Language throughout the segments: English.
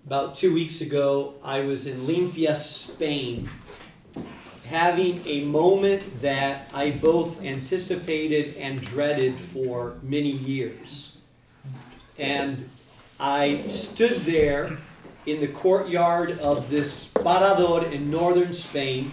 About 2 weeks ago, I was in Limpia, Spain, having a moment that I both anticipated and dreaded for many years. And I stood there in the courtyard of this parador in northern Spain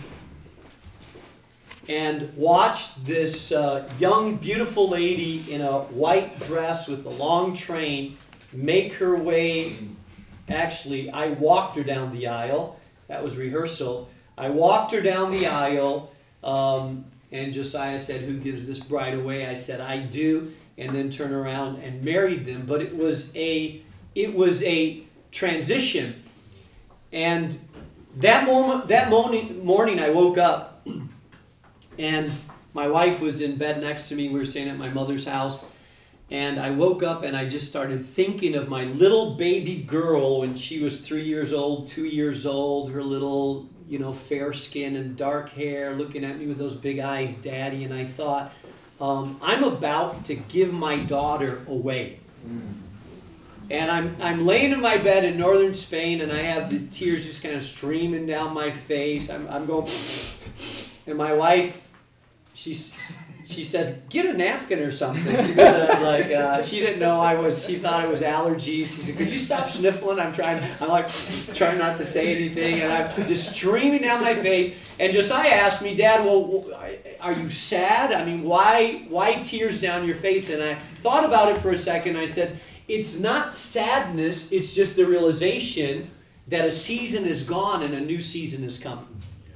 and watched this young, beautiful lady in a white dress with a long train make her way. Actually, I walked her down the aisle. That was rehearsal. I walked her down the aisle, and Josiah said, "Who gives this bride away?" I said, "I do," and then turned around and married them. But it was a transition. And that morning I woke up, and my wife was in bed next to me. We were staying at my mother's house. And I woke up and I just started thinking of my little baby girl when she was 3 years old, 2 years old, her little, fair skin and dark hair, looking at me with those big eyes, Daddy. And I thought, I'm about to give my daughter away. And I'm laying in my bed in northern Spain, and I have the tears just kind of streaming down my face. I'm going, and my wife, she says, "Get a napkin or something." She was she didn't know she thought it was allergies. She said, "Could you stop sniffling?" I'm trying not to say anything, and I'm just streaming down my face. And Josiah asked me, "Dad, well, are you sad? I mean, why tears down your face?" And I thought about it for a second. I said, it's not sadness, it's just the realization that a season is gone and a new season is coming.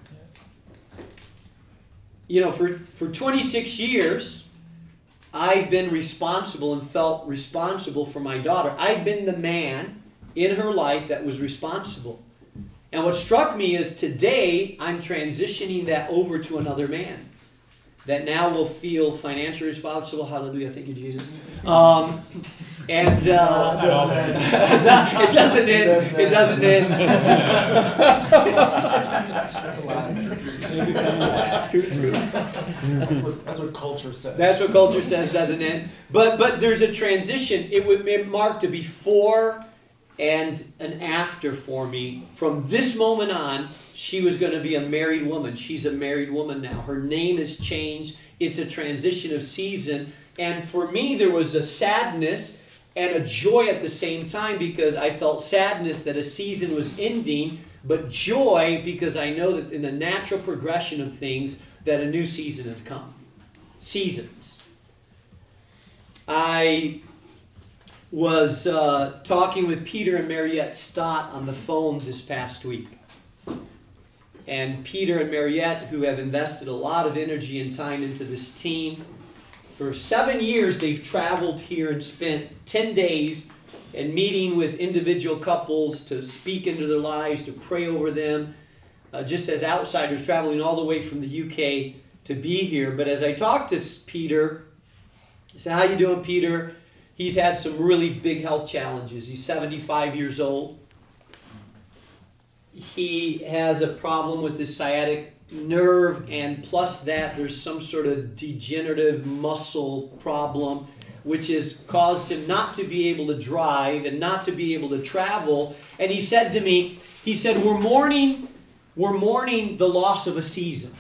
For 26 years, I've been responsible and felt responsible for my daughter. I've been the man in her life that was responsible. And what struck me is today, I'm transitioning that over to another man that now will feel financially responsible. Hallelujah, thank you, Jesus. It doesn't end. It doesn't end. That's a lie. That's what culture says. That's what culture says, doesn't end. But there's a transition. It marked a before and an after for me. From this moment on, she was going to be a married woman. She's a married woman now. Her name has changed. It's a transition of season. And for me, there was a sadness and a joy at the same time, because I felt sadness that a season was ending, but joy because I know that in the natural progression of things that a new season had come. Seasons. I was talking with Peter and Mariette Stott on the phone this past week. And Peter and Mariette, who have invested a lot of energy and time into this team, for 7 years, they've traveled here and spent 10 days and meeting with individual couples to speak into their lives, to pray over them, just as outsiders traveling all the way from the UK to be here. But as I talked to Peter, I said, "How you doing, Peter?" He's had some really big health challenges. He's 75 years old. He has a problem with his sciatic nerve, and plus that there's some sort of degenerative muscle problem which has caused him not to be able to drive and not to be able to travel. And he said to me, we're mourning the loss of a season.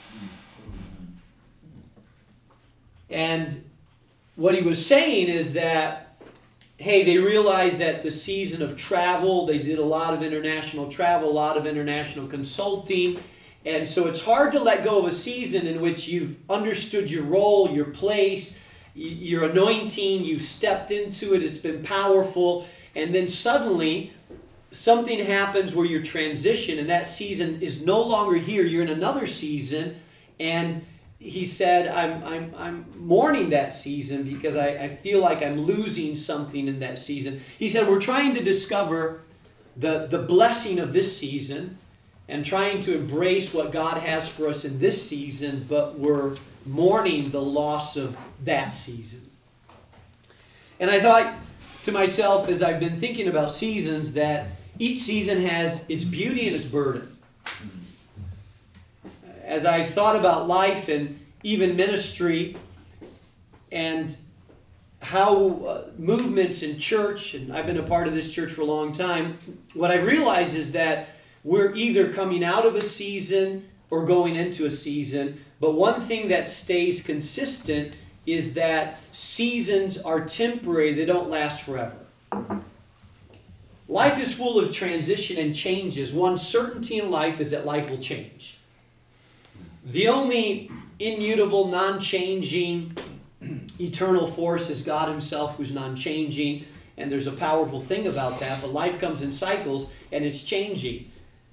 And what he was saying is that, hey, they realized that the season of travel, they did a lot of international travel, a lot of international consulting. And so it's hard to let go of a season in which you've understood your role, your place, your anointing, you've stepped into it, it's been powerful, and then suddenly something happens where you transition and that season is no longer here, you're in another season. And he said, I'm mourning that season because I feel like I'm losing something in that season. He said, we're trying to discover the blessing of this season and trying to embrace what God has for us in this season, but we're mourning the loss of that season. And I thought to myself, as I've been thinking about seasons, that each season has its beauty and its burden. As I've thought about life and even ministry, and how movements in church, and I've been a part of this church for a long time, what I've realized is that we're either coming out of a season or going into a season, but one thing that stays consistent is that seasons are temporary, they don't last forever. Life is full of transition and changes. One certainty in life is that life will change. The only immutable, non-changing, eternal force is God Himself, who's non-changing, and there's a powerful thing about that, but life comes in cycles and it's changing.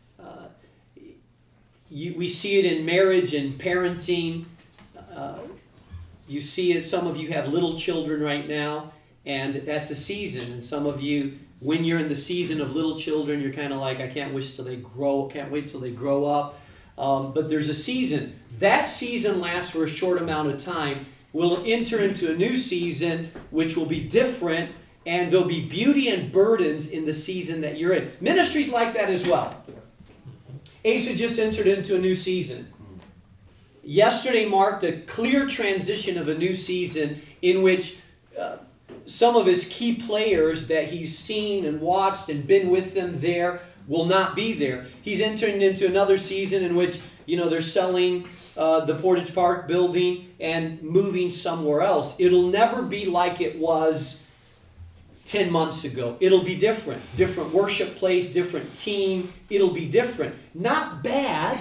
We see it in marriage and parenting. You see it, some of you have little children right now, and that's a season. And some of you, when you're in the season of little children, you're kind of like, I can't wait till they grow up. But there's a season. That season lasts for a short amount of time. We'll enter into a new season, which will be different, and there'll be beauty and burdens in the season that you're in. Ministry's like that as well. Asa just entered into a new season. Yesterday marked a clear transition of a new season in which some of his key players that he's seen and watched and been with them there will not be there. He's entering into another season in which, they're selling the Portage Park building and moving somewhere else. It'll never be like it was 10 months ago. It'll be different. Different worship place, different team. It'll be different. Not bad.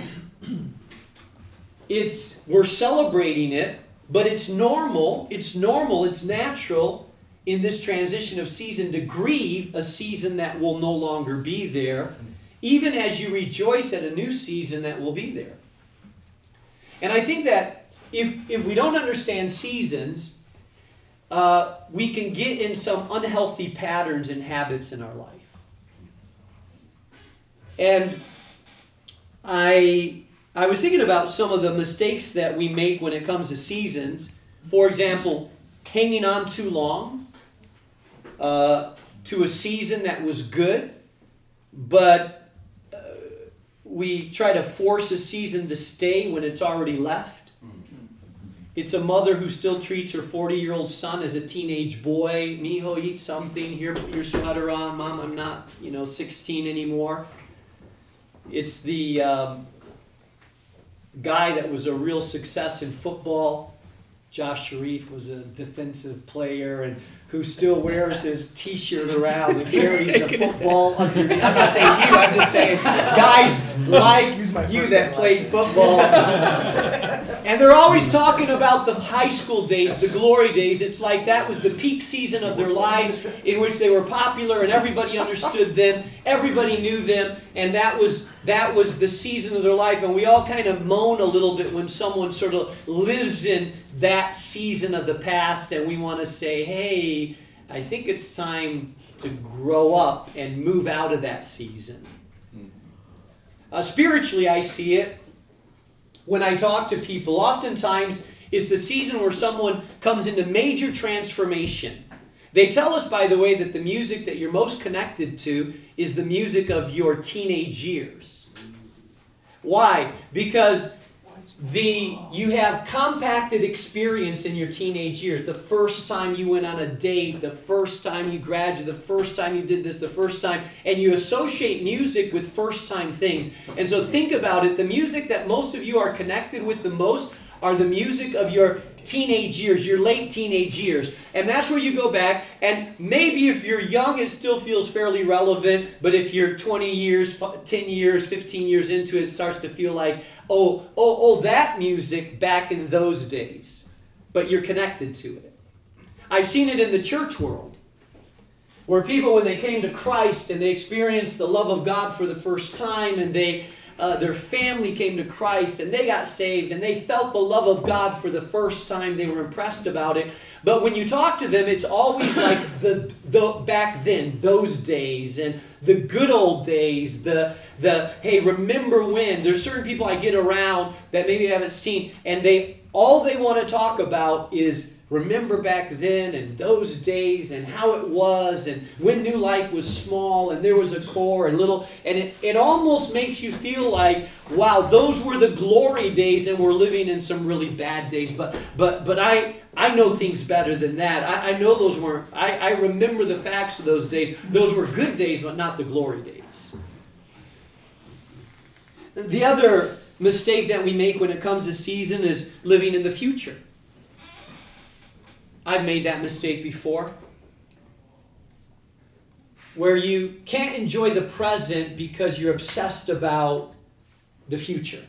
We're celebrating it, but it's normal. It's normal. It's natural in this transition of season to grieve a season that will no longer be there, even as you rejoice at a new season that will be there. And I think that if we don't understand seasons, we can get in some unhealthy patterns and habits in our life. And I was thinking about some of the mistakes that we make when it comes to seasons. For example, hanging on too long to a season that was good, but we try to force a season to stay when it's already left. It's a mother who still treats her 40-year-old son as a teenage boy. Mijo, eat something. Here, put your sweater on. Mom, I'm not, 16 anymore. It's the guy that was a real success in football. Josh Sharif was a defensive player and who still wears his T-shirt around and carries the football underneath. I'm not saying you, I'm just saying guys like you that played football. And they're always talking about the high school days, the glory days. It's like that was the peak season of their lives in which they were popular and everybody understood them, everybody knew them, and that was the season of their life. And we all kind of moan a little bit when someone sort of lives in that season of the past, and we want to say, hey, I think it's time to grow up and move out of that season. Spiritually, I see it. When I talk to people, oftentimes it's the season where someone comes into major transformation. They tell us, by the way, that the music that you're most connected to is the music of your teenage years. Why? Because you have compacted experience in your teenage years. The first time you went on a date, the first time you graduated, the first time you did this, the first time, and you associate music with first-time things. And so think about it. The music that most of you are connected with the most are the music of your teenage years, your late teenage years. And that's where you go back, and maybe if you're young, it still feels fairly relevant, but if you're 20 years, 10 years, 15 years into it, it starts to feel like, oh, that music back in those days. But you're connected to it. I've seen it in the church world, where people, when they came to Christ and they experienced the love of God for the first time, and their family came to Christ and they got saved and they felt the love of God for the first time. They were impressed about it. But when you talk to them, it's always like the back then, those days, and the good old days, the hey, remember when. There's certain people I get around that maybe I haven't seen, and all they want to talk about is remember back then and those days and how it was and when New Life was small and there was a core and little, and it almost makes you feel like, wow, those were the glory days and we're living in some really bad days. But I know things better than that. I know those weren't, I remember the facts of those days. Those were good days, but not the glory days. The other mistake that we make when it comes to season is living in the future. I've made that mistake before, where you can't enjoy the present because you're obsessed about the future.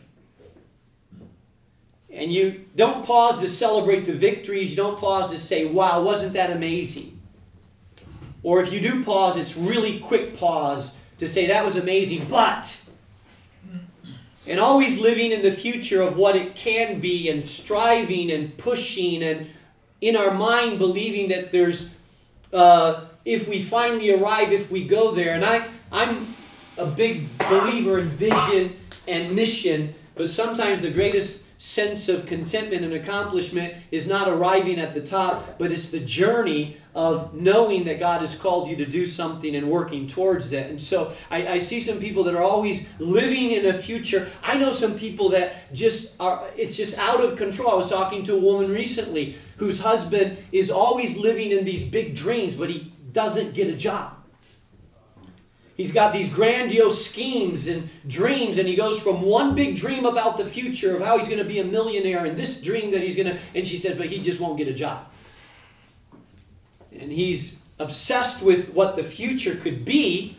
And you don't pause to celebrate the victories. You don't pause to say, wow, wasn't that amazing? Or if you do pause, it's really quick pause to say, that was amazing, but... And always living in the future of what it can be and striving and pushing and in our mind believing that there's, if we finally arrive, if we go there. And I'm a big believer in vision and mission, but sometimes the greatest sense of contentment and accomplishment is not arriving at the top, but it's the journey of knowing that God has called you to do something and working towards that. And so I see some people that are always living in a future. I know some people that just are, it's just out of control. I was talking to a woman recently whose husband is always living in these big dreams, but he doesn't get a job. He's got these grandiose schemes and dreams, and he goes from one big dream about the future of how he's going to be a millionaire and this dream that he's going to, and she said, but he just won't get a job. And he's obsessed with what the future could be,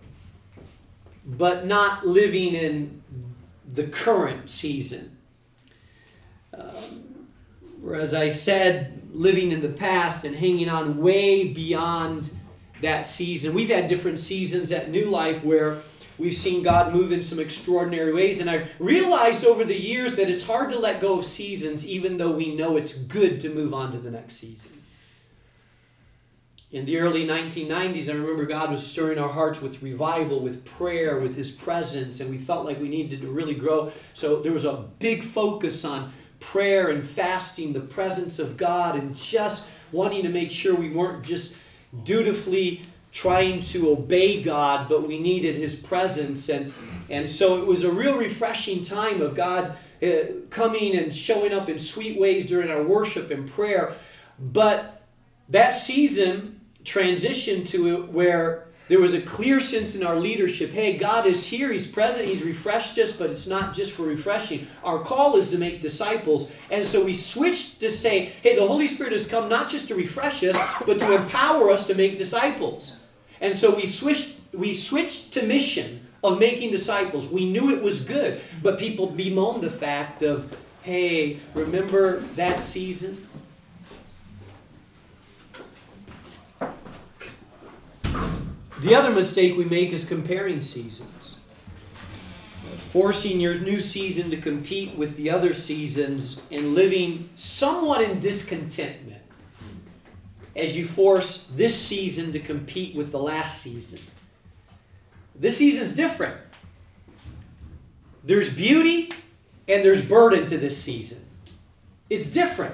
but not living in the current season. Whereas I said, living in the past and hanging on way beyond that season. We've had different seasons at New Life where we've seen God move in some extraordinary ways. And I've realized over the years that it's hard to let go of seasons even though we know it's good to move on to the next season. In the early 1990s, I remember God was stirring our hearts with revival, with prayer, with His presence, and we felt like we needed to really grow. So there was a big focus on prayer and fasting, the presence of God, and just wanting to make sure we weren't just dutifully trying to obey God, but we needed His presence. And so it was a real refreshing time of God coming and showing up in sweet ways during our worship and prayer. But that season transitioned to it where there was a clear sense in our leadership, hey, God is here, He's present, He's refreshed us, but it's not just for refreshing. Our call is to make disciples. And so we switched to say, hey, the Holy Spirit has come not just to refresh us, but to empower us to make disciples. And so we switched to mission of making disciples. We knew it was good, but people bemoaned the fact of, hey, remember that season? The other mistake we make is comparing seasons. Forcing your new season to compete with the other seasons and living somewhat in discontentment as you force this season to compete with the last season. This season's different. There's beauty and there's burden to this season. It's different.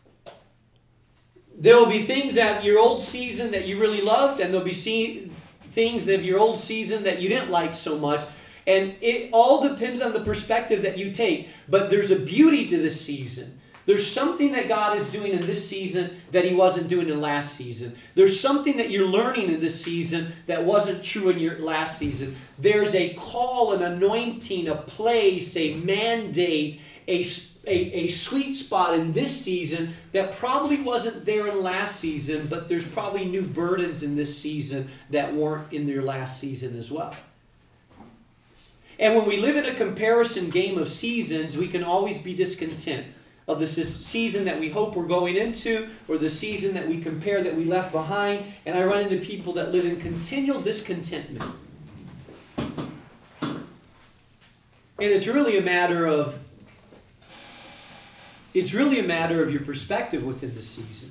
There will be things at your old season that you really loved, and there'll be things of your old season that you didn't like so much. And it all depends on the perspective that you take. But there's a beauty to this season. There's something that God is doing in this season that He wasn't doing in last season. There's something that you're learning in this season that wasn't true in your last season. There's a call, an anointing, a place, a mandate, a sweet spot in this season that probably wasn't there in last season, but there's probably new burdens in this season that weren't in their last season as well. And when we live in a comparison game of seasons, we can always be discontent of the season that we hope we're going into or the season that we compare that we left behind. And I run into people that live in continual discontentment. And it's really a matter of your perspective within the season.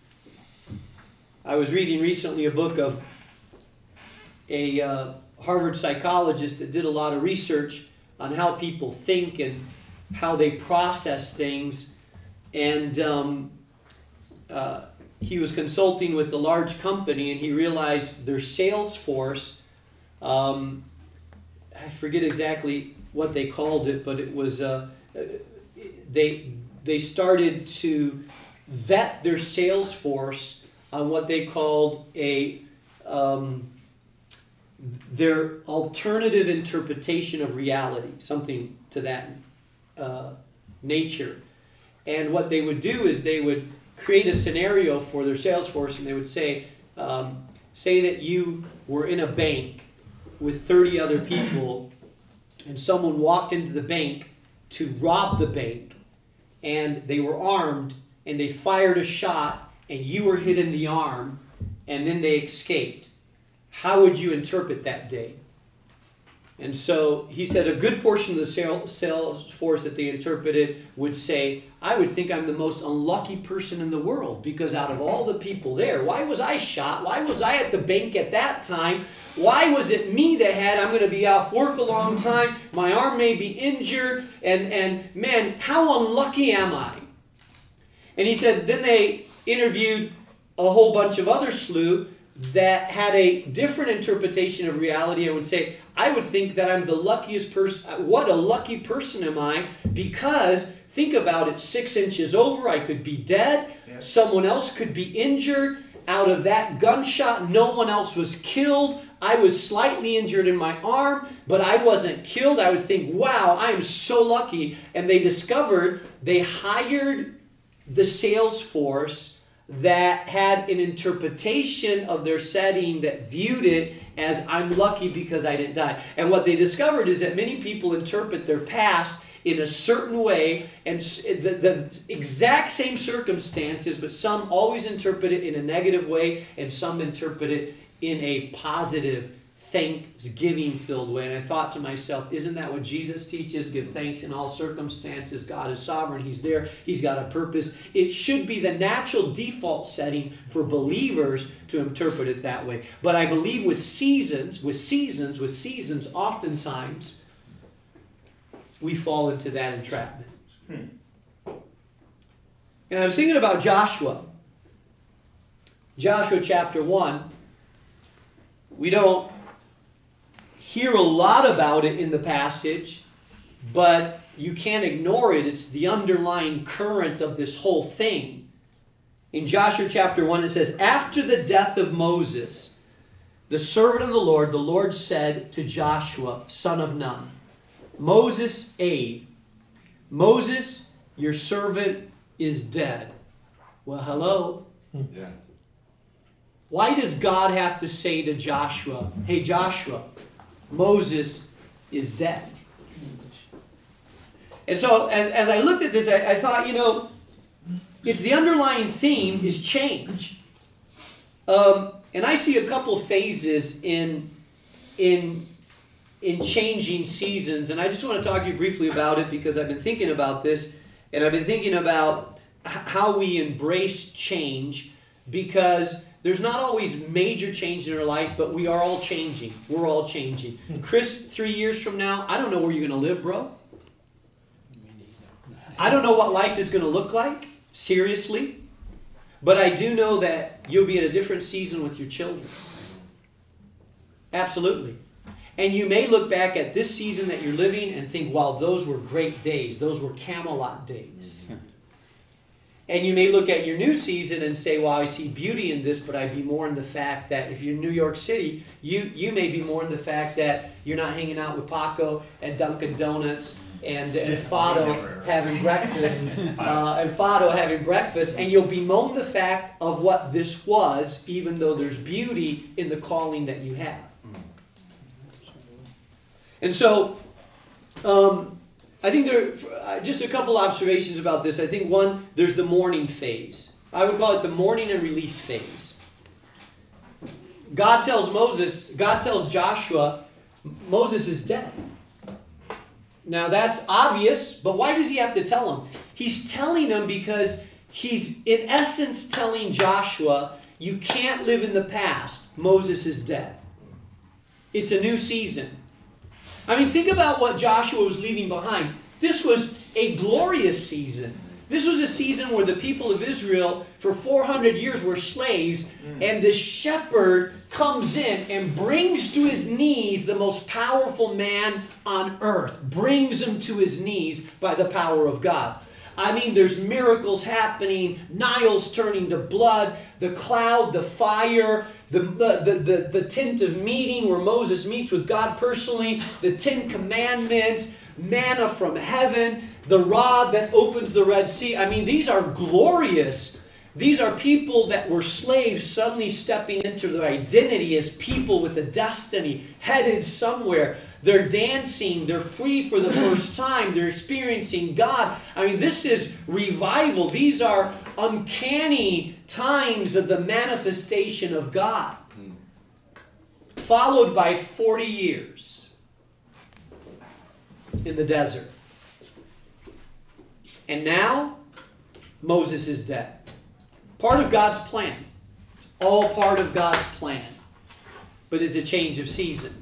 I was reading recently a book of a Harvard psychologist that did a lot of research on how people think and how they process things. And he was consulting with a large company, and he realized their sales force, I forget exactly what they called it, but it was they started to vet their sales force on what they called their alternative interpretation of reality, something to that nature. And what they would do is they would create a scenario for their sales force, and they would say, say that you were in a bank with 30 other people, and someone walked into the bank to rob the bank, and they were armed, and they fired a shot, and you were hit in the arm, and then they escaped. How would you interpret that day? And so he said a good portion of the sales force that they interpreted would say, I would think I'm the most unlucky person in the world, because out of all the people there, why was I shot? Why was I at the bank at that time? Why was it me that I'm going to be off work a long time, my arm may be injured, and man, how unlucky am I? And he said, then they interviewed a whole bunch of other slew that had a different interpretation of reality and would say, I would think that I'm the luckiest person. What a lucky person am I? Because think about it, 6 inches over, I could be dead. Yeah. Someone else could be injured. Out of that gunshot, no one else was killed. I was slightly injured in my arm, but I wasn't killed. I would think, wow, I am so lucky. And they discovered they hired the sales force that had an interpretation of their setting that viewed it as I'm lucky because I didn't die. And what they discovered is that many people interpret their past in a certain way, and the exact same circumstances, but some always interpret it in a negative way, and some interpret it in a positive, thanksgiving-filled way. And I thought to myself, isn't that what Jesus teaches? Give thanks in all circumstances. God is sovereign. He's there. He's got a purpose. It should be the natural default setting for believers to interpret it that way. But I believe with seasons, oftentimes we fall into that entrapment. And I was thinking about Joshua. Joshua chapter 1. We don't hear a lot about it in the passage, but you can't ignore it. It's the underlying current of this whole thing. In Joshua chapter 1 it says, after the death of Moses, the servant of the Lord said to Joshua, son of Nun, Moses' aide, Moses, your servant is dead. Well, hello. Yeah. Why does God have to say to Joshua, hey Joshua, Moses is dead? And so as I looked at this, I thought, it's the underlying theme is change. And I see a couple phases in changing seasons. And I just want to talk to you briefly about it because I've been thinking about this. And I've been thinking about how we embrace change, because there's not always major change in our life, but we are all changing. We're all changing. Chris, 3 years from now, I don't know where you're going to live, bro. I don't know what life is going to look like, seriously. But I do know that you'll be in a different season with your children. Absolutely. And you may look back at this season that you're living and think, wow, those were great days. Those were Camelot days. And you may look at your new season and say, well, I see beauty in this, but I be more in the fact that if you're in New York City, you may be more in the fact that you're not hanging out with Paco and Dunkin' Donuts and Fado having breakfast, and you'll bemoan the fact of what this was, even though there's beauty in the calling that you have. And so, I think there are just a couple observations about this. I think one, there's the mourning phase. I would call it the mourning and release phase. God tells Joshua, Moses is dead. Now that's obvious, but why does he have to tell him? He's telling him because he's in essence telling Joshua, you can't live in the past. Moses is dead. It's a new season. I mean, think about what Joshua was leaving behind. This was a glorious season. This was a season where the people of Israel for 400 years were slaves, and the shepherd comes in and brings to his knees the most powerful man on earth, brings him to his knees by the power of God. I mean, there's miracles happening, Nile's turning to blood, the cloud, the fire, the tent of meeting where Moses meets with God personally, the 10 commandments, manna from heaven, the rod that opens the Red Sea. I mean, these are glorious. These are people that were slaves suddenly stepping into their identity as people with a destiny, headed somewhere. They're dancing. They're free for the first time. They're experiencing God. I mean, this is revival. These are uncanny times of the manifestation of God. Followed by 40 years in the desert. And now, Moses is dead. Part of God's plan. All part of God's plan. But it's a change of season.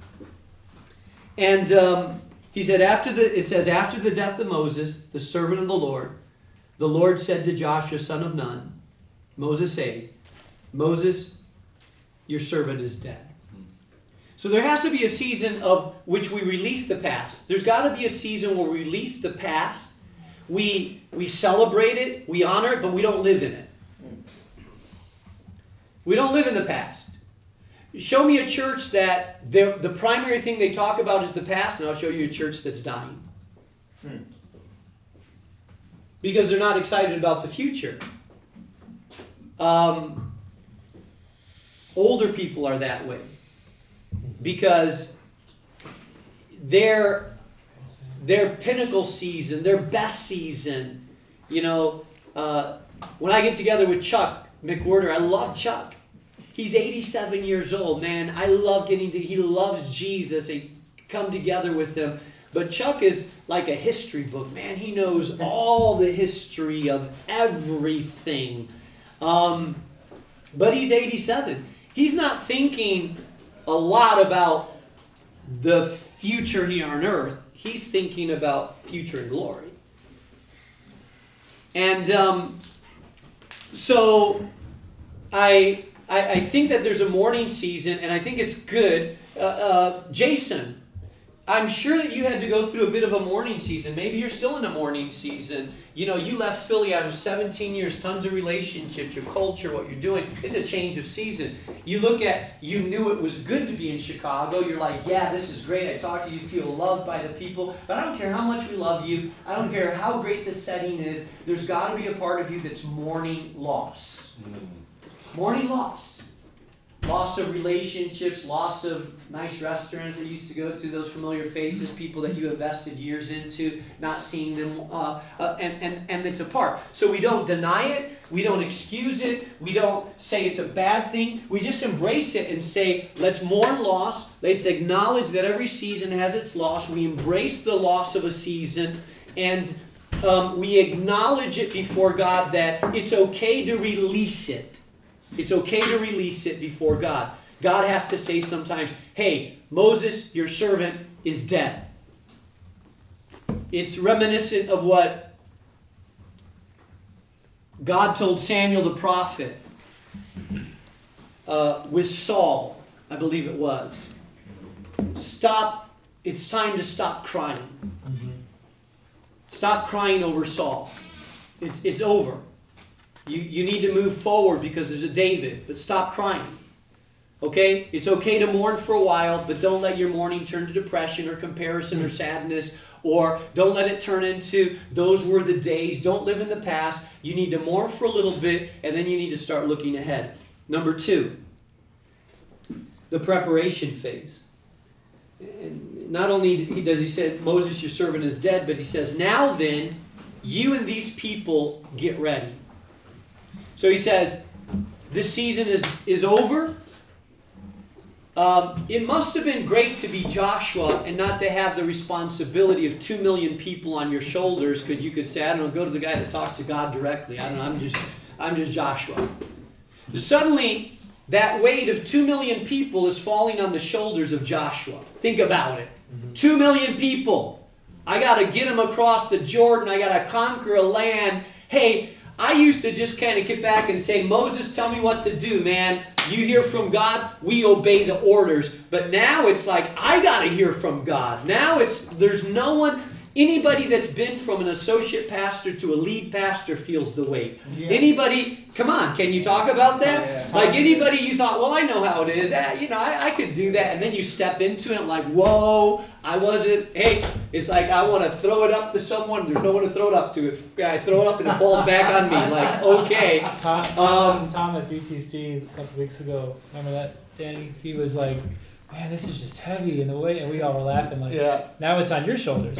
And he said, after the death of Moses, the servant of the Lord said to Joshua, son of Nun, Moses said, Moses, your servant is dead. So there has to be a season of which we release the past. There's got to be a season where we release the past. We celebrate it, we honor it, but we don't live in it. We don't live in the past. Show me a church that the primary thing they talk about is the past, and I'll show you a church that's dying. Because they're not excited about the future. Older people are that way. Because their pinnacle season, their best season, when I get together with Chuck McWhorter, I love Chuck. He's 87 years old, man. I love he loves Jesus. I come together with him. But Chuck is like a history book, man. He knows all the history of everything. But he's 87. He's not thinking a lot about the future here on earth. He's thinking about future and glory. And so I think that there's a mourning season, and I think it's good. Jason, I'm sure that you had to go through a bit of a mourning season. Maybe you're still in a mourning season. You left Philly after 17 years, tons of relationships, your culture, what you're doing. It's a change of season. You knew it was good to be in Chicago. You're like, yeah, this is great. I talk to you, feel loved by the people. But I don't care how much we love you. I don't care how great the setting is. There's got to be a part of you that's mourning loss. Mourning loss. Loss of relationships, loss of nice restaurants that you used to go to, those familiar faces, people that you invested years into, not seeing them, and it's a part. So we don't deny it, we don't excuse it, we don't say it's a bad thing, we just embrace it and say, let's mourn loss, let's acknowledge that every season has its loss, we embrace the loss of a season, and we acknowledge it before God that it's okay to release it. It's okay to release it before God. God has to say sometimes, hey, Moses, your servant, is dead. It's reminiscent of what God told Samuel the prophet with Saul, I believe it was. Stop. It's time to stop crying. Stop crying over Saul. It's over. You need to move forward because there's a David, but stop crying. Okay? It's okay to mourn for a while, but don't let your mourning turn to depression or comparison or sadness, or don't let it turn into those were the days. Don't live in the past. You need to mourn for a little bit, and then you need to start looking ahead. Number 2, the preparation phase. And not only does he say, Moses, your servant, is dead, but he says, now then, you and these people get ready. So he says, this season is over. It must have been great to be Joshua and not to have the responsibility of 2 million people on your shoulders, because you could say, I don't know, go to the guy that talks to God directly. I don't know, I'm just Joshua. Suddenly, that weight of 2 million people is falling on the shoulders of Joshua. Think about it. 2 million people. I got to get them across the Jordan. I got to conquer a land. Hey, I used to just kind of get back and say, Moses, tell me what to do, man. You hear from God, we obey the orders. But now it's like, I got to hear from God. Now there's no one, anybody that's been from an associate pastor to a lead pastor feels the weight. Yeah. Anybody, come on, can you talk about that? Yeah. Like anybody you thought, well, I know how it is. I could do that. And then you step into it like, whoa, I wasn't, hey, it's like I want to throw it up to someone. There's no one to throw it up to. I throw it up and it falls back on me. Like, okay. Tom at BTC a couple weeks ago, remember that, Danny? He was like, man, this is just heavy in the way, and we all were laughing like, now it's on your shoulders.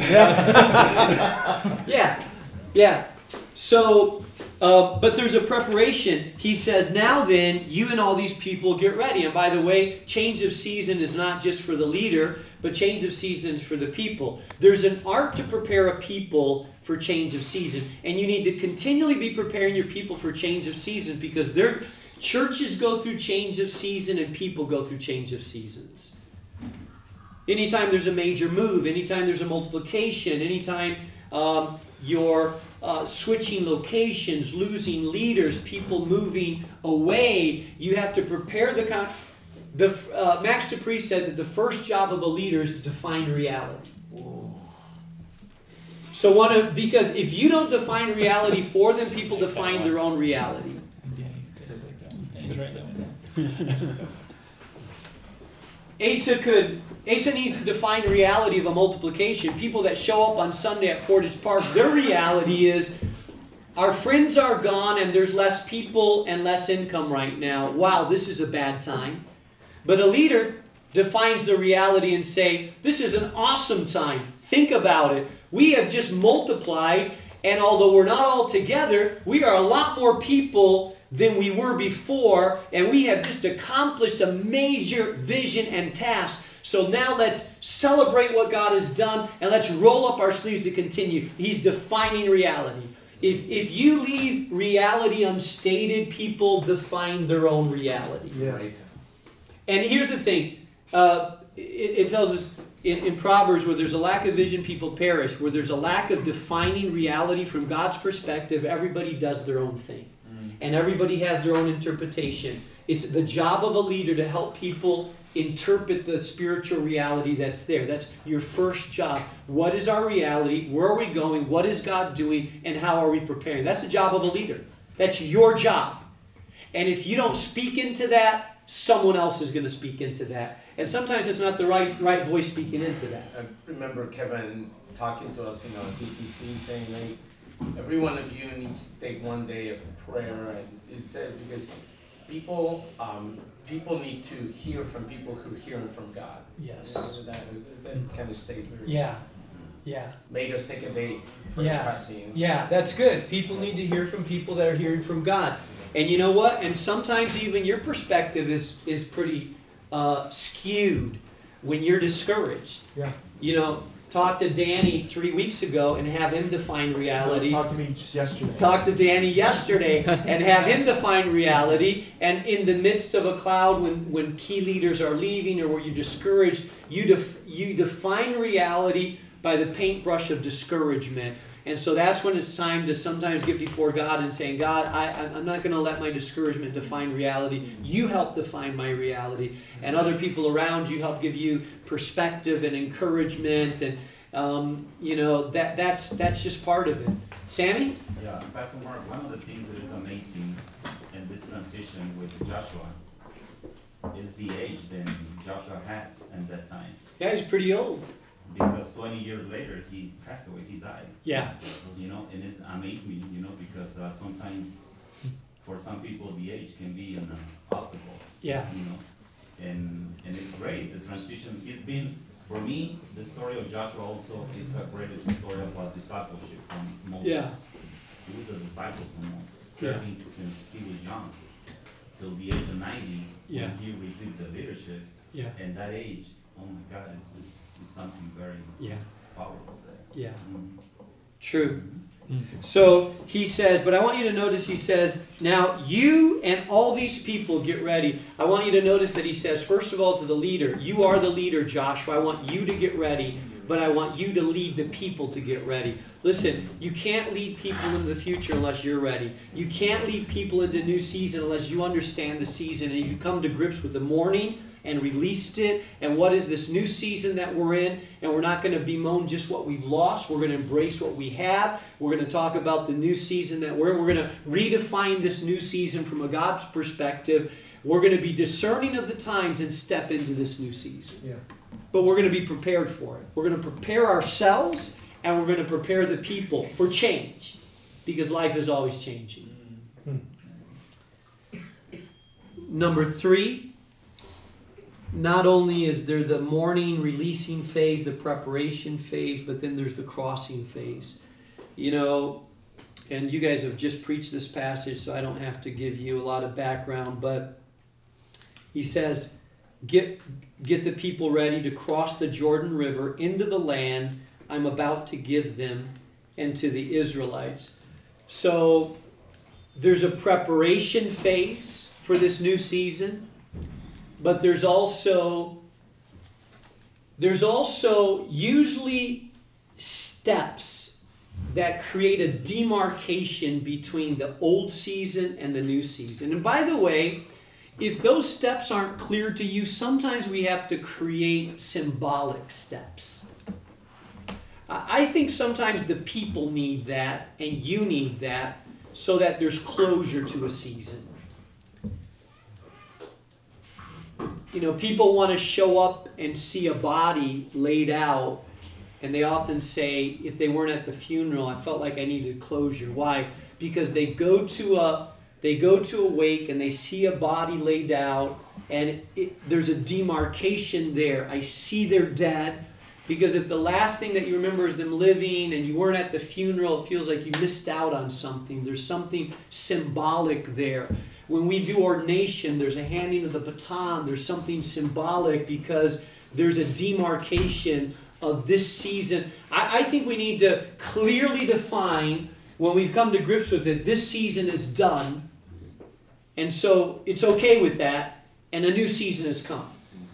Yeah. So, but there's a preparation. He says, now then, you and all these people get ready. And by the way, change of season is not just for the leader, but change of season is for the people. There's an art to prepare a people for change of season. And you need to continually be preparing your people for change of season because churches go through change of season and people go through change of seasons. Anytime there's a major move, anytime there's a multiplication, anytime you're switching locations, losing leaders, people moving away, you have to prepare Max Dupree said that the first job of a leader is to define reality. So because if you don't define reality for them, people define their own reality. Asa needs to define the reality of a multiplication. People that show up on Sunday at Portage Park, their reality is our friends are gone and there's less people and less income right now. Wow, this is a bad time. But a leader defines the reality and say, this is an awesome time. Think about it. We have just multiplied, and although we're not all together, we are a lot more people than we were before, and we have just accomplished a major vision and task. So now let's celebrate what God has done, and let's roll up our sleeves to continue. He's defining reality. If you leave reality unstated, people define their own reality. Yeah. And here's the thing. It tells us in Proverbs, where there's a lack of vision, people perish. Where there's a lack of defining reality from God's perspective, everybody does their own thing. And everybody has their own interpretation. It's the job of a leader to help people interpret the spiritual reality that's there. That's your first job. What is our reality? Where are we going? What is God doing? And how are we preparing? That's the job of a leader. That's your job. And if you don't speak into that, someone else is going to speak into that. And sometimes it's not the right voice speaking into that. I remember Kevin talking to us, BTC, saying, like, every one of you needs to take one day of prayer, and he said because people need to hear from people who hear from God. Yes. That kind of statement. Yeah. Made us take a day for fasting. Yeah, that's good. People need to hear from people that are hearing from God. And you know what? And sometimes even your perspective is pretty skewed when you're discouraged. Yeah. Talk to Danny 3 weeks ago and have him define reality. Talk to me just yesterday. Talk to Danny yesterday and have him define reality. And in the midst of a cloud, when key leaders are leaving or where you're discouraged, you define reality by the paintbrush of discouragement. And so that's when it's time to sometimes get before God and saying, God, I'm not going to let my discouragement define reality. You help define my reality. And other people around you help give you perspective and encouragement. And, that's just part of it. Sammy? Yeah, Pastor Mark, one of the things that is amazing in this transition with Joshua is the age that Joshua has at that time. Yeah, he's pretty old. Because 20 years later, he passed away, he died. Yeah. And it's amazed me, because sometimes for some people the age can be an obstacle. Yeah. And it's great. The transition, for me, the story of Joshua also is a greatest story about discipleship from Moses. Yeah. He was a disciple from Moses, serving since he was young, till the age of 90, when he received the leadership. Yeah. And that age, oh my God, it's something very powerful there. Yeah. True. So he says, but I want you to notice he says, now you and all these people get ready. I want you to notice that he says, first of all, to the leader, you are the leader, Joshua. I want you to get ready. but I want you to lead the people to get ready. Listen, you can't lead people into the future unless you're ready. You can't lead people into a new season unless you understand the season and you come to grips with the mourning and released it and what is this new season that we're in. And we're not going to bemoan just what we've lost. We're going to embrace what we have. We're going to talk about the new season that we're in. We're going to redefine this new season from a God's perspective. We're going to be discerning of the times and step into this new season. Yeah. But we're going to be prepared for it. We're going to prepare ourselves and we're going to prepare the people for change because life is always changing. Number 3, not only is there the mourning, releasing phase, the preparation phase, but then there's the crossing phase. You know, and you guys have just preached this passage, so I don't have to give you a lot of background, but he says, get the people ready to cross the Jordan River into the land I'm about to give them and to the Israelites. So there's a preparation phase for this new season, but there's also usually steps that create a demarcation between the old season and the new season. And by the way, if those steps aren't clear to you, sometimes we have to create symbolic steps. I think sometimes the people need that and you need that so that there's closure to a season. You know, people want to show up and see a body laid out, and they often say, if they weren't at the funeral, I felt like I needed closure. Why? Because they go to a wake and they see a body laid out, and there's a demarcation there. I see they're dead. Because if the last thing that you remember is them living and you weren't at the funeral, it feels like you missed out on something. There's something symbolic there. When we do ordination, there's a handing of the baton. There's something symbolic because there's a demarcation of this season. I think we need to clearly define when we've come to grips with it, this season is done. And so it's okay with that, and a new season has come.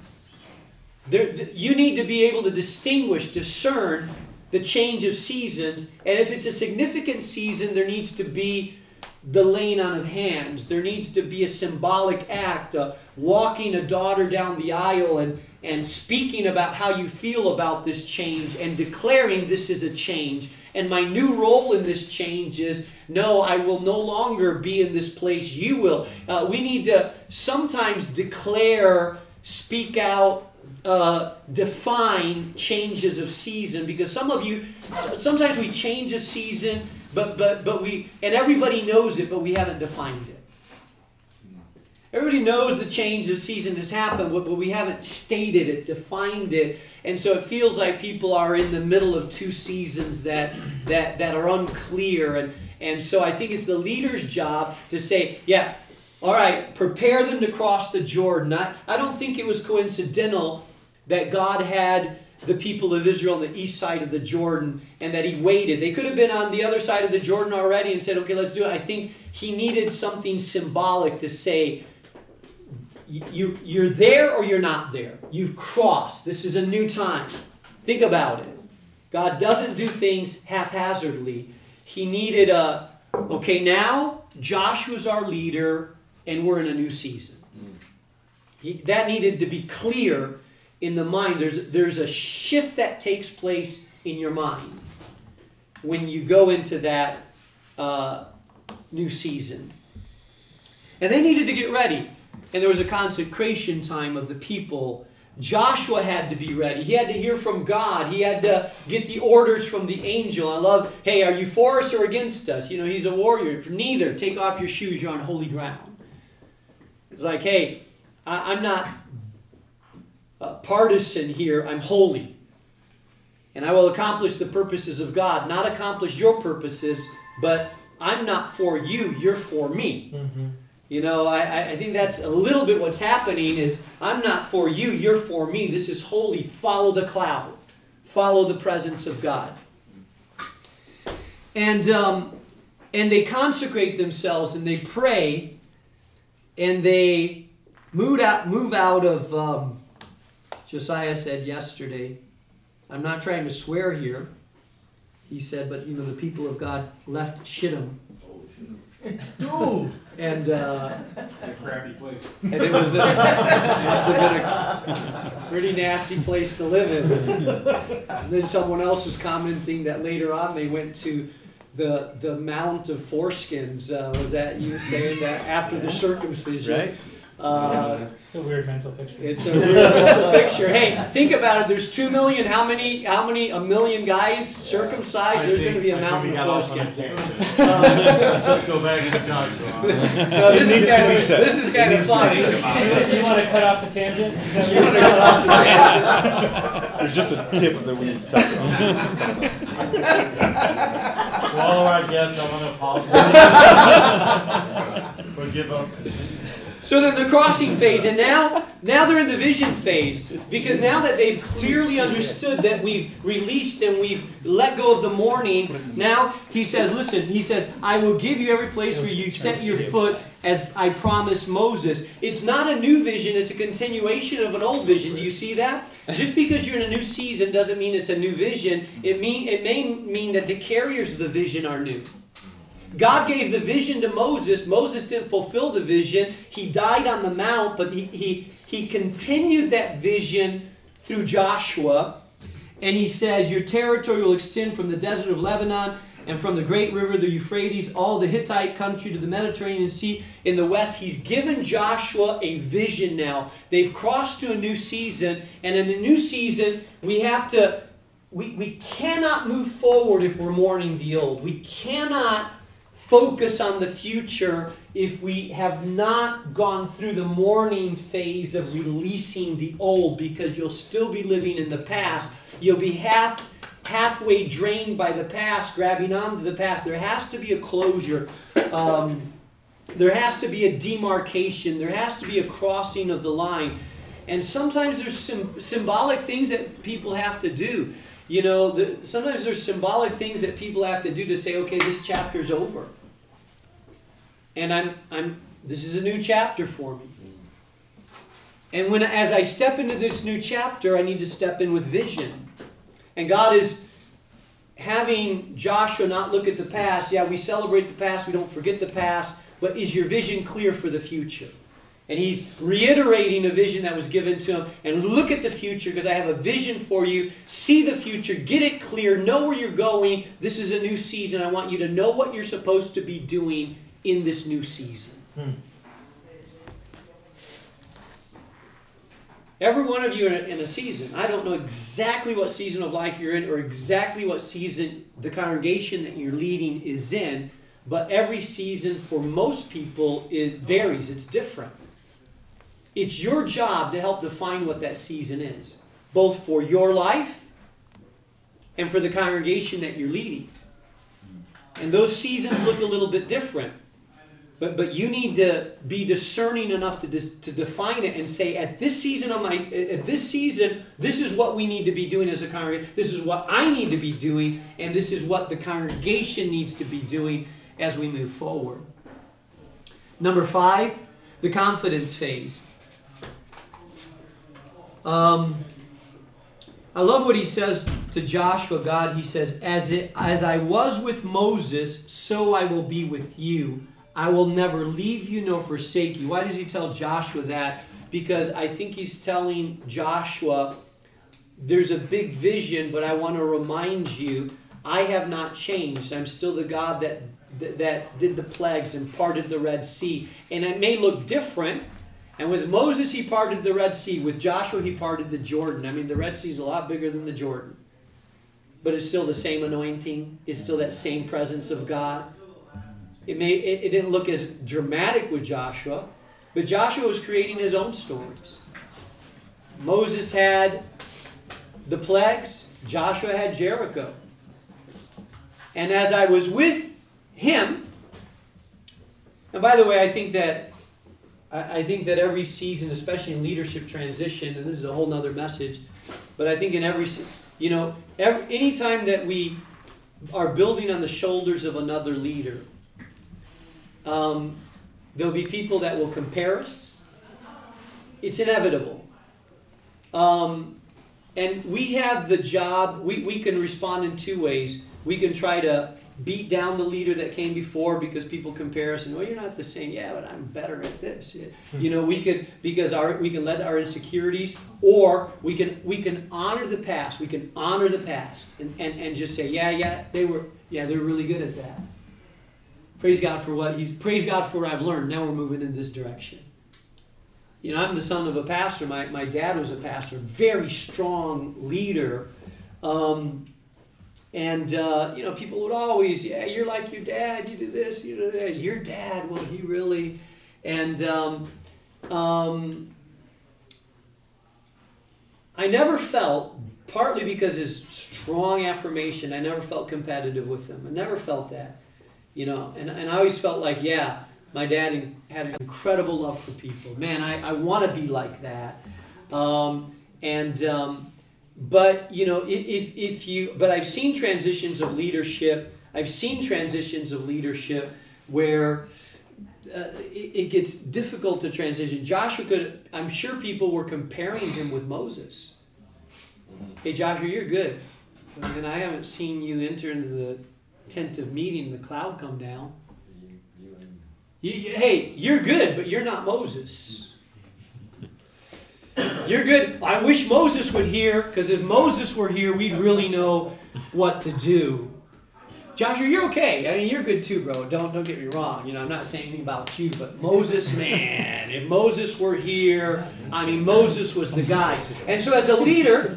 You need to be able to discern the change of seasons. And if it's a significant season, there needs to be the laying on of hands. There needs to be a symbolic act, walking a daughter down the aisle and speaking about how you feel about this change and declaring this is a change. And my new role in this change is, no, I will no longer be in this place. You will. We need to sometimes declare, speak out, define changes of season, because sometimes we change a season, but we, and everybody knows it, but we haven't defined it. Everybody knows the change of season has happened, but we haven't stated it, defined it, and so it feels like people are in the middle of two seasons that are unclear, and so I think it's the leader's job to say, yeah, all right, prepare them to cross the Jordan. I don't think it was coincidental that God had the people of Israel on the east side of the Jordan and that he waited. They could have been on the other side of the Jordan already and said, okay, let's do it. I think he needed something symbolic to say, you're there or you're not there. You've crossed. This is a new time. Think about it. God doesn't do things haphazardly. He needed okay, now Joshua's our leader and we're in a new season. That needed to be clear in the mind. There's a shift that takes place in your mind when you go into that new season. And they needed to get ready. And there was a consecration time of the people. Joshua had to be ready. He had to hear from God. He had to get the orders from the angel. I love, hey, are you for us or against us? You know, he's a warrior. Neither. Take off your shoes. You're on holy ground. It's like, hey, I'm not partisan here. I'm holy. And I will accomplish the purposes of God. Not accomplish your purposes, but I'm not for you. You're for me. Mm-hmm. You know, I think that's a little bit what's happening is I'm not for you, you're for me. This is holy. Follow the cloud. Follow the presence of God. And they consecrate themselves and they pray and they move out of, Josiah said yesterday, I'm not trying to swear here. He said, but the people of God left Shittim. Dude! And Crappy place. and it was must have been a pretty nasty place to live in. And then someone else was commenting that later on they went to the Mount of Foreskins. Was that you saying that after the circumcision? Right. It's a weird mental picture. It's a weird mental picture. Hey, think about it. There's 2 million. How many? A million guys circumcised? There's going to be a mountain of foreskins. Let's just go back to Joshua. No, this needs is to kind be of said. this is kind of fun. You want to cut off the tangent? You want to cut off the tangent? There's just a tip that we need to talk about. It's kind of To all of our guests, I want to apologize. Forgive us. So then the crossing phase, and now they're in the vision phase, because now that they've clearly understood that we've released and we've let go of the mourning, now he says, listen, he says, I will give you every place where you set your foot as I promised Moses. It's not a new vision, it's a continuation of an old vision. Do you see that? Just because you're in a new season doesn't mean it's a new vision. It may mean that the carriers of the vision are new. God gave the vision to Moses. Moses didn't fulfill the vision. He died on the mount, but he continued that vision through Joshua. And he says, your territory will extend from the desert of Lebanon and from the great river, the Euphrates, all the Hittite country to the Mediterranean Sea in the west. He's given Joshua a vision now. They've crossed to a new season. And in a new season, we cannot move forward if we're mourning the old. We cannot focus on the future if we have not gone through the mourning phase of releasing the old, because you'll still be living in the past. You'll be halfway drained by the past, grabbing onto the past. There has to be a closure. There has to be a demarcation. There has to be a crossing of the line. And sometimes there's symbolic things that people have to do. Sometimes there's symbolic things that people have to do to say, okay, this chapter's over. And this is a new chapter for me. And as I step into this new chapter, I need to step in with vision. And God is having Joshua not look at the past. Yeah, we celebrate the past, we don't forget the past, but is your vision clear for the future? And he's reiterating a vision that was given to him. And look at the future, because I have a vision for you. See the future. Get it clear. Know where you're going. This is a new season. I want you to know what you're supposed to be doing in this new season. Every one of you in a season. I don't know exactly what season of life you're in or exactly what season the congregation that you're leading is in. But every season for most people, it varies. It's different. It's your job to help define what that season is, both for your life and for the congregation that you're leading. And those seasons look a little bit different. But you need to be discerning enough to define it and say, at this season, this is what we need to be doing as a congregation. This is what I need to be doing, and this is what the congregation needs to be doing as we move forward. Number 5, the confidence phase. I love what he says to Joshua, God. He says, as I was with Moses, so I will be with you. I will never leave you nor forsake you. Why does he tell Joshua that? Because I think he's telling Joshua, there's a big vision, but I want to remind you, I have not changed. I'm still the God that did the plagues and parted the Red Sea. And it may look different. And with Moses, he parted the Red Sea. With Joshua, he parted the Jordan. I mean, the Red Sea is a lot bigger than the Jordan. But it's still the same anointing. It's still that same presence of God. It didn't look as dramatic with Joshua, but Joshua was creating his own stories. Moses had the plagues. Joshua had Jericho. And as I was with him, and by the way, I think that every season, especially in leadership transition, and this is a whole nother message, but I think in anytime that we are building on the shoulders of another leader, there'll be people that will compare us. It's inevitable. And we have the job, we can respond in two ways. We can try to beat down the leader that came before because people compare us and, well, you're not the same. Yeah, but I'm better at this. You know, we can let our insecurities, or we can honor the past. We can honor the past and just say, they're really good at that. Praise God for what I've learned. Now we're moving in this direction. You know, I'm the son of a pastor. My dad was a pastor, very strong leader. You know, people would always, you're like your dad, you do this, you do that. Your dad, well, he really, and I never felt, partly because his strong affirmation, I never felt competitive with him. I never felt that, you know, and I always felt like, my dad had an incredible love for people. Man, I want to be like that. But, you know, but I've seen transitions of leadership. I've seen transitions of leadership where it gets difficult to transition. Joshua I'm sure people were comparing him with Moses. Hey, Joshua, you're good. And I haven't seen you enter into the tent of meeting, the cloud come down. Hey, you're good, but you're not Moses. You're good. I wish Moses would hear, because if Moses were here, we'd really know what to do. Joshua, you're okay. I mean, you're good too, bro. Don't get me wrong. You know, I'm not saying anything about you, but Moses, man, if Moses were here, I mean, Moses was the guy. And so as a leader,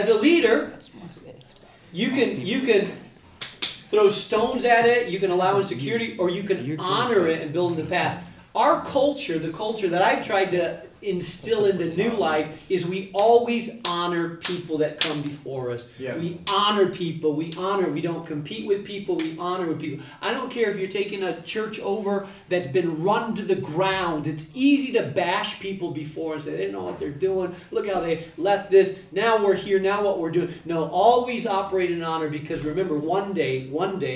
you can throw stones at it, you can allow insecurity, or you can honor it and build in the past. Our culture, the culture that I've tried to instill into New Life, is we always honor people that come before us. Yeah. We honor people. We don't compete with people. We honor with people. I don't care if you're taking a church over that's been run to the ground. It's easy to bash people before and say, they didn't know what they're doing. Look how they left this. Now we're here. Now what we're doing. No, always operate in honor, because remember, one day.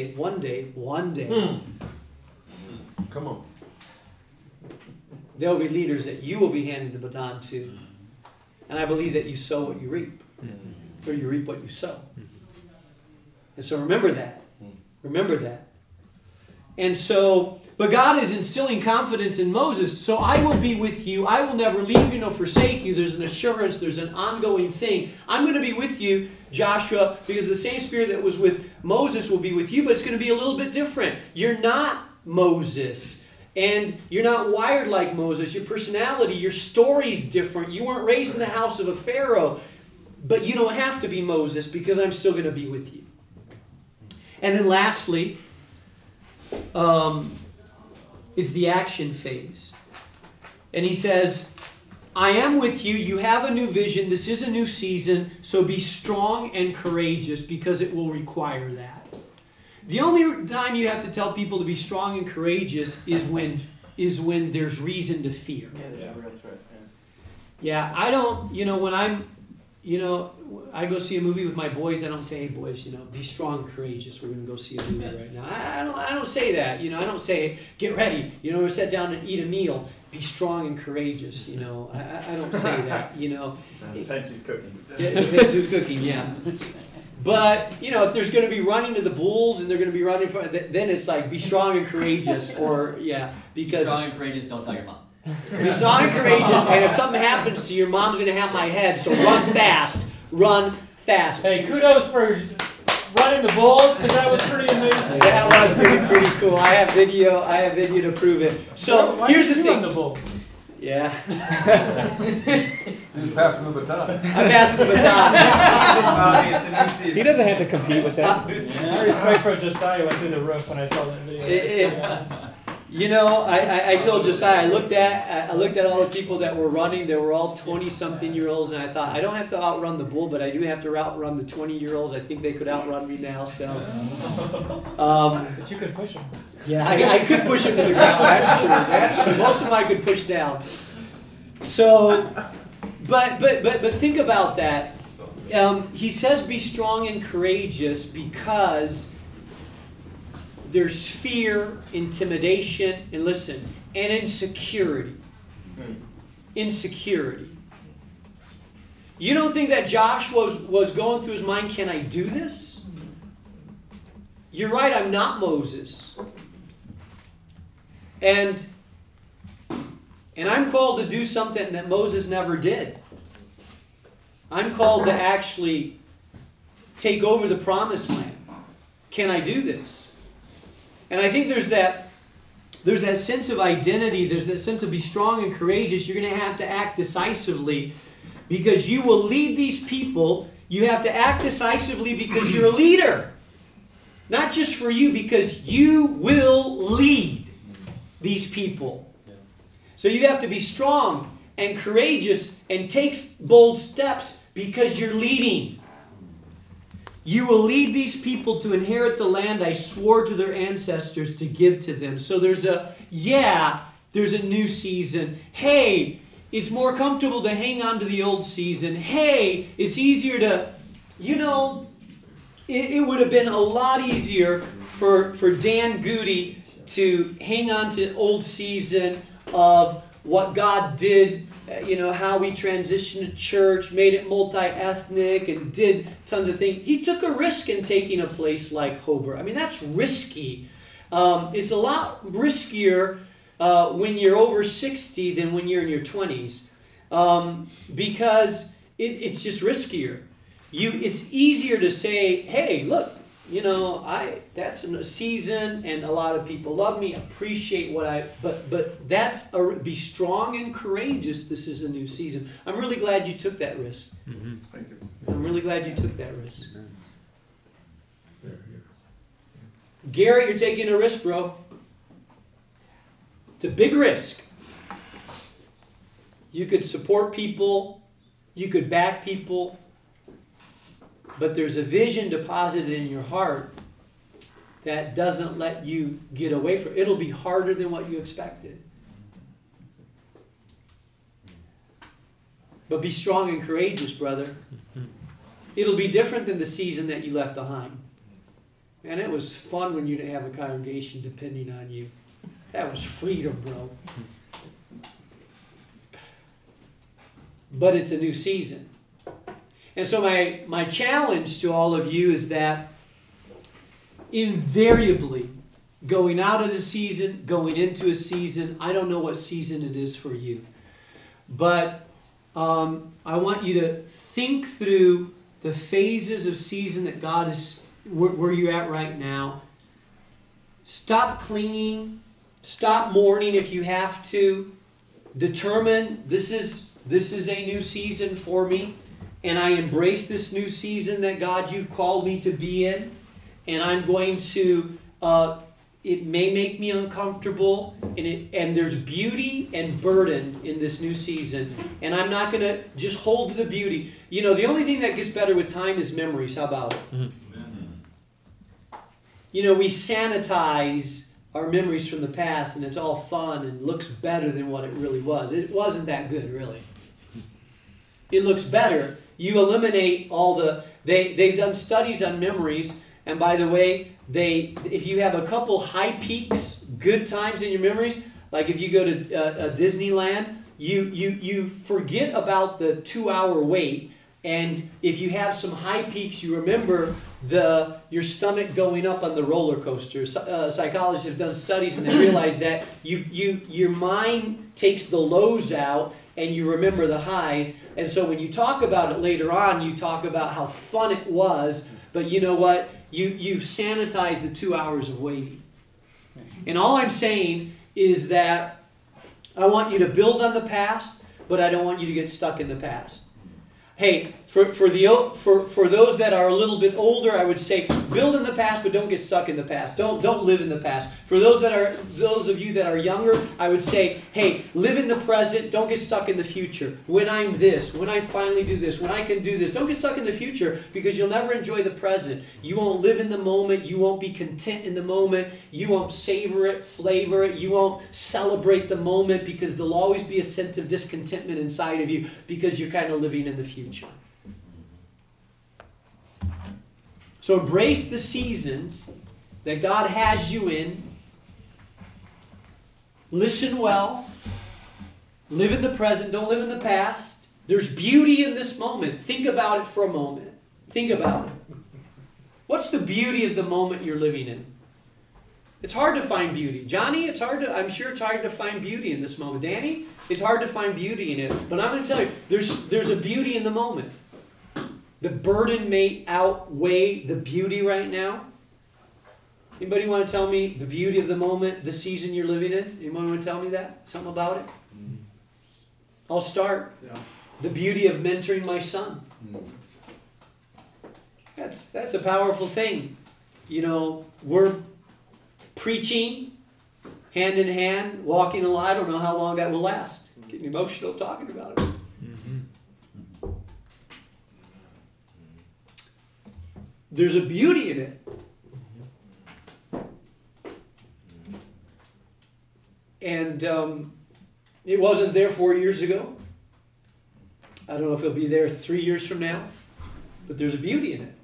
Come on. There will be leaders that you will be handing the baton to. And I believe that you sow what you reap. Or you reap what you sow. And so remember that. Remember that. And so, but God is instilling confidence in Moses. So I will be with you. I will never leave you nor forsake you. There's an assurance. There's an ongoing thing. I'm going to be with you, Joshua, because the same spirit that was with Moses will be with you, but it's going to be a little bit different. You're not Moses. And you're not wired like Moses. Your personality, your story's different. You weren't raised in the house of a Pharaoh. But you don't have to be Moses, because I'm still going to be with you. And then lastly, is the action phase. And he says, I am with you. You have a new vision. This is a new season. So be strong and courageous, because it will require that. The only time you have to tell people to be strong and courageous is when there's reason to fear. Yeah, that's a real threat. Yeah, I don't, when I go see a movie with my boys, I don't say, hey boys, be strong and courageous. We're going to go see a movie right now. I don't say that. I don't say, get ready. We're sit down and eat a meal. Be strong and courageous. I don't say that. Depends who's cooking. Depends who's cooking, yeah. But, if there's going to be running to the bulls and they're going to be running for, then it's like, be strong and courageous, or, because... Be strong and courageous, don't tell your mom. Be strong and courageous, and if something happens to you, your mom's going to have my head, so run fast. Run fast. Hey, kudos for running the bulls, because that was pretty amazing. That was pretty cool. I have video to prove it. So, here's the thing. Run the bulls. Yeah. He's passing the baton. I'm passing the baton. He doesn't have to compete with that. My respect for Josiah went through the roof when I saw that video. I told Josiah, I looked at all the people that were running. They were all 20-something-year-olds, and I thought, I don't have to outrun the bull, but I do have to outrun the 20-year-olds. I think they could outrun me now. So, but you could push them. Yeah, I could push them to the ground. That's true. Most of them I could push down. So, but think about that. He says, be strong and courageous, because there's fear, intimidation, and listen, and insecurity. Insecurity. You don't think that Joshua was going through his mind, can I do this? You're right, I'm not Moses. And I'm called to do something that Moses never did. I'm called to actually take over the promised land. Can I do this? And I think there's that sense of identity, there's that sense of be strong and courageous. You're going to have to act decisively because you will lead these people. You have to act decisively because you're a leader. Not just for you, because you will lead these people. So you have to be strong and courageous and take bold steps because you're leading. You will lead these people to inherit the land I swore to their ancestors to give to them. So there's a new season. Hey, it's more comfortable to hang on to the old season. Hey, it's easier to, it would have been a lot easier for Dan Goody to hang on to old season of what God did, how we transitioned to church, made it multi-ethnic, and did tons of things. He took a risk in taking a place like Hobart. I mean, that's risky. It's a lot riskier when you're over 60 than when you're in your 20s because it's just riskier. It's easier to say, hey, look, that's a season and a lot of people love me, appreciate but be strong and courageous. This is a new season. I'm really glad you took that risk. Mm-hmm. Thank you. I'm really glad you took that risk. Garrett, you're taking a risk, bro. It's a big risk. You could support people, you could back people, but there's a vision deposited in your heart that doesn't let you get away from it. It'll be harder than what you expected. But be strong and courageous, brother. It'll be different than the season that you left behind. Man, it was fun when you didn't have a congregation depending on you. That was freedom, bro. But it's a new season. And so my challenge to all of you is that invariably, going out of the season, going into a season, I don't know what season it is for you, but I want you to think through the phases of season that God is, where you're at right now. Stop clinging. Stop mourning if you have to. Determine this is a new season for me, and I embrace this new season that God you've called me to be in, and I'm going to. It may make me uncomfortable, and there's beauty and burden in this new season, and I'm not going to just hold to the beauty. The only thing that gets better with time is memories. How about it? Mm-hmm. We sanitize our memories from the past, and it's all fun and looks better than what it really was. It wasn't that good, really. It looks better. You eliminate all they've done studies on memories, and by the way, if you have a couple high peaks, good times in your memories, like if you go to Disneyland, you forget about the 2-hour wait, and if you have some high peaks, you remember your stomach going up on the roller coaster. Psychologists have done studies, and they realize that your mind takes the lows out, and you remember the highs. And so when you talk about it later on, you talk about how fun it was, but you know what? You've sanitized the 2 hours of waiting. And all I'm saying is that I want you to build on the past, but I don't want you to get stuck in the past. Hey, for those that are a little bit older, I would say build in the past, but don't get stuck in the past. Don't live in the past. For those of you that are younger, I would say, hey, live in the present. Don't get stuck in the future. When I'm this, when I finally do this, when I can do this, don't get stuck in the future because you'll never enjoy the present. You won't live in the moment. You won't be content in the moment. You won't savor it, flavor it. You won't celebrate the moment because there'll always be a sense of discontentment inside of you because you're kind of living in the future. So embrace the seasons that God has you in. Listen well. Live in the present. Don't live in the past. There's beauty in this moment. Think about it for a moment. Think about it. What's the beauty of the moment you're living in? It's hard to find beauty. Johnny, I'm sure it's hard to find beauty in this moment. Danny, it's hard to find beauty in it. But I'm going to tell you, there's a beauty in the moment. The burden may outweigh the beauty right now. Anybody want to tell me the beauty of the moment, the season you're living in? Anyone want to tell me that? Something about it? I'll start. The beauty of mentoring my son. That's a powerful thing. You know, we're preaching hand in hand, walking along. I don't know how long that will last. Getting emotional talking about it. There's a beauty in it. And it wasn't there 4 years ago. I don't know if it'll be there 3 years from now. But there's a beauty in it.